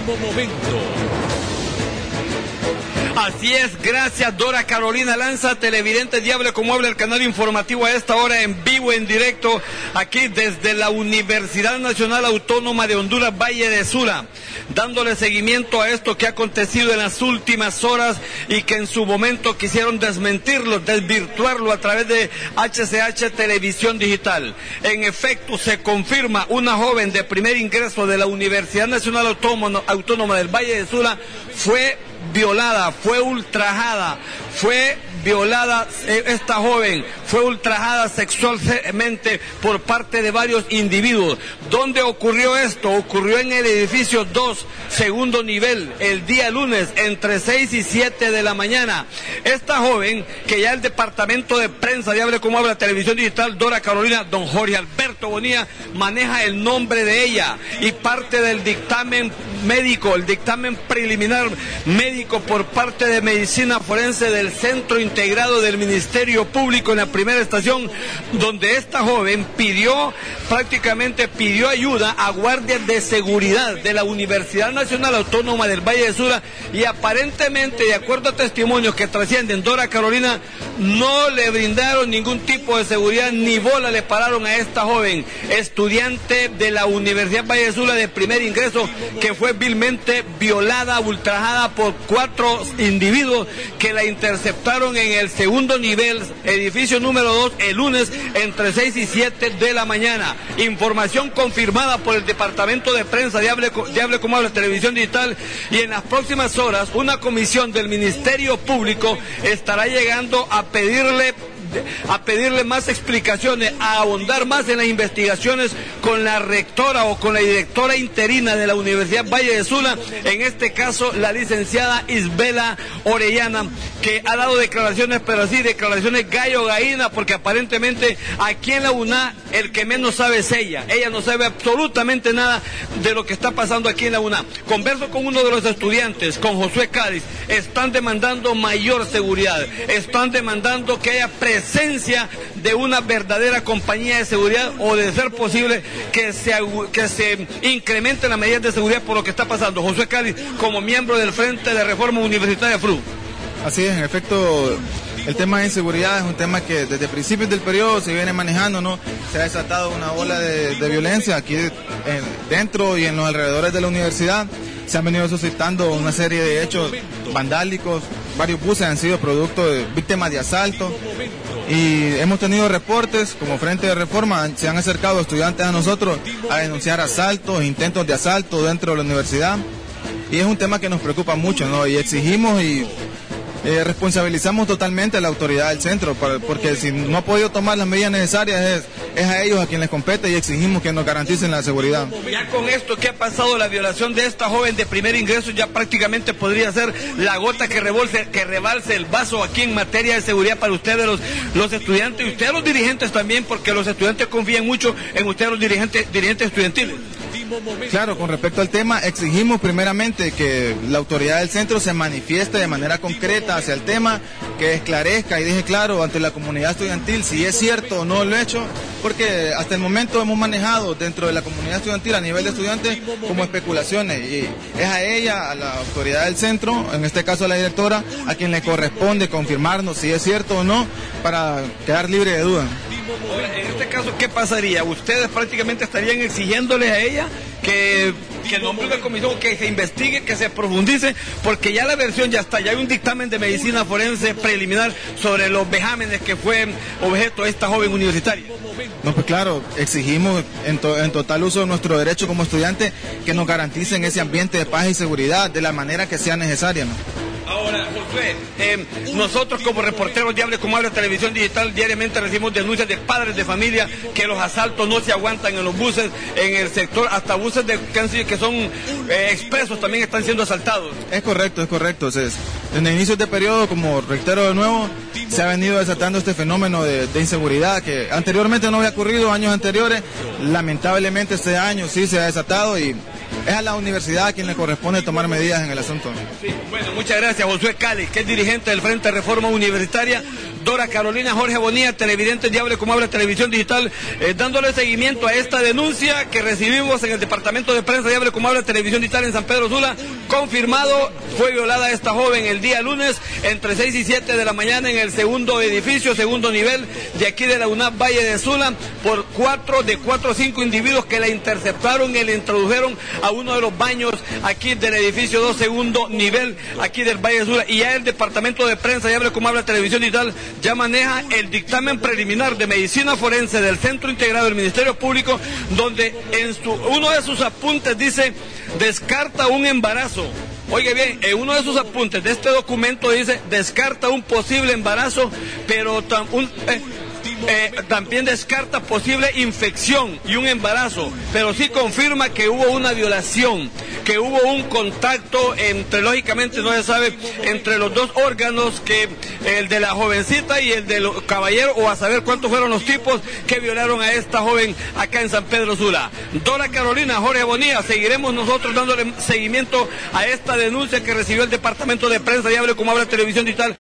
último momento. Así es, gracias Dora Carolina Lanza, televidente Diable como habla, el canal informativo a esta hora en vivo, en directo, aquí desde la Universidad Nacional Autónoma de Honduras, Valle de Sula, dándole seguimiento a esto que ha acontecido en las últimas horas y que en su momento quisieron desmentirlo, desvirtuarlo a través de HCH Televisión Digital. En efecto, se confirma una joven de primer ingreso de la Universidad Nacional Autónoma del Valle de Sula fue violada, fue ultrajada, esta joven fue ultrajada sexualmente por parte de varios individuos. ¿Dónde ocurrió esto? Ocurrió en el edificio 2, segundo nivel, el día lunes, entre 6 y 7 de la mañana. Esta joven, que ya el departamento de prensa de Hable Como Habla, Televisión Digital, Dora Carolina, don Jorge Alberto Bonilla, maneja el nombre de ella y parte del dictamen médico, el dictamen preliminar médico por parte de Medicina Forense del Centro Integrado del Ministerio Público en la primera estación, donde esta joven pidió ayuda a guardias de seguridad de la Universidad Nacional Autónoma del Valle de Sula y aparentemente, de acuerdo a testimonios que trascienden, Dora Carolina, no le brindaron ningún tipo de seguridad, ni bola le pararon a esta joven, estudiante de la Universidad Valle de Sula de primer ingreso, que fue vilmente violada, ultrajada por 4 individuos que la interceptaron en el segundo nivel, edificio número 2, el lunes entre 6 y 7 de la mañana. Información confirmada por el departamento de prensa de Hable Como Habla, Televisión Digital, y en las próximas horas una comisión del Ministerio Público estará llegando a pedirle más explicaciones, a ahondar más en las investigaciones con la rectora o con la directora interina de la Universidad Valle de Sula, en este caso la licenciada Isbela Orellana, que ha dado declaraciones, pero así declaraciones gallo-gallina, porque aparentemente aquí en la UNA el que menos sabe es ella no sabe absolutamente nada de lo que está pasando aquí en la UNA. Converso con uno de los estudiantes, con Josué Cádiz. Están demandando mayor seguridad, están demandando que haya presencia de una verdadera compañía de seguridad, o de ser posible que se incrementen las medidas de seguridad por lo que está pasando. Josué Cádiz, como miembro del Frente de Reforma Universitaria FRU. Así es, en efecto, el tema de inseguridad es un tema que desde principios del periodo se viene manejando, ¿no? Se ha desatado una ola de violencia aquí dentro y en los alrededores de la universidad. Se han venido suscitando una serie de hechos vandálicos, varios buses han sido producto de víctimas de asalto, y hemos tenido reportes como Frente de Reforma, se han acercado estudiantes a nosotros a denunciar asaltos, intentos de asalto dentro de la universidad, y es un tema que nos preocupa mucho, ¿no? Y exigimos y responsabilizamos totalmente a la autoridad del centro, porque si no ha podido tomar las medidas necesarias es a ellos a quien les compete, y exigimos que nos garanticen la seguridad. Ya con esto que ha pasado, la violación de esta joven de primer ingreso ya prácticamente podría ser la gota que rebalse el vaso aquí en materia de seguridad para ustedes los estudiantes, y ustedes los dirigentes también, porque los estudiantes confían mucho en ustedes los dirigentes estudiantiles. Claro, con respecto al tema, exigimos primeramente que la autoridad del centro se manifieste de manera concreta hacia el tema, que esclarezca y deje claro ante la comunidad estudiantil si es cierto o no lo hecho, porque hasta el momento hemos manejado dentro de la comunidad estudiantil a nivel de estudiantes como especulaciones, y es a ella, a la autoridad del centro, en este caso a la directora, a quien le corresponde confirmarnos si es cierto o no, para quedar libre de duda. Ahora, en este caso, ¿qué pasaría? ¿Ustedes prácticamente estarían exigiéndoles a ella que nombre una comisión, que se investigue, que se profundice, porque ya la versión ya está, ya hay un dictamen de medicina forense preliminar sobre los vejámenes que fue objeto de esta joven universitaria? No, pues claro, exigimos en total uso de nuestro derecho como estudiantes que nos garanticen ese ambiente de paz y seguridad de la manera que sea necesaria, ¿no? Ahora, Josué, nosotros como reporteros de Hable Como Habla, Televisión Digital, diariamente recibimos denuncias de padres de familia que los asaltos no se aguantan en los buses, en el sector, hasta buses que son expresos también están siendo asaltados. Es correcto. Desde inicios de periodo, como reitero de nuevo, se ha venido desatando este fenómeno de inseguridad que anteriormente no había ocurrido, años anteriores. Lamentablemente este año sí se ha desatado, y es a la universidad a quien le corresponde tomar medidas en el asunto. Sí, bueno, muchas gracias, Josué Cádiz, que es dirigente del Frente de Reforma Universitaria. Dora Carolina Jorge Bonilla, televidente de Hable Como Habla Televisión Digital, dándole seguimiento a esta denuncia que recibimos en el departamento de prensa de Hable Como Habla Televisión Digital en San Pedro Sula. Confirmado, fue violada esta joven el día lunes entre 6 y 7 de la mañana en el segundo edificio, segundo nivel de aquí de la UNAP Valle de Sula, por 4 o 5 individuos que la interceptaron y le introdujeron a uno de los baños aquí del edificio 2, segundo nivel, aquí del Valle de Sula. Y ya el departamento de prensa de Hable Como Habla Televisión Digital ya maneja el dictamen preliminar de medicina forense del Centro Integrado del Ministerio Público, donde en uno de sus apuntes dice: descarta un embarazo. Oye bien, en uno de sus apuntes de este documento dice: descarta un posible embarazo, pero también descarta posible infección y un embarazo, pero sí confirma que hubo una violación, que hubo un contacto entre, lógicamente no se sabe, entre los dos órganos, que el de la jovencita y el del caballero, o a saber cuántos fueron los tipos que violaron a esta joven acá en San Pedro Sula. Dora Carolina Jorge Bonilla, seguiremos nosotros dándole seguimiento a esta denuncia que recibió el departamento de prensa de Hable Como Habla Televisión Digital.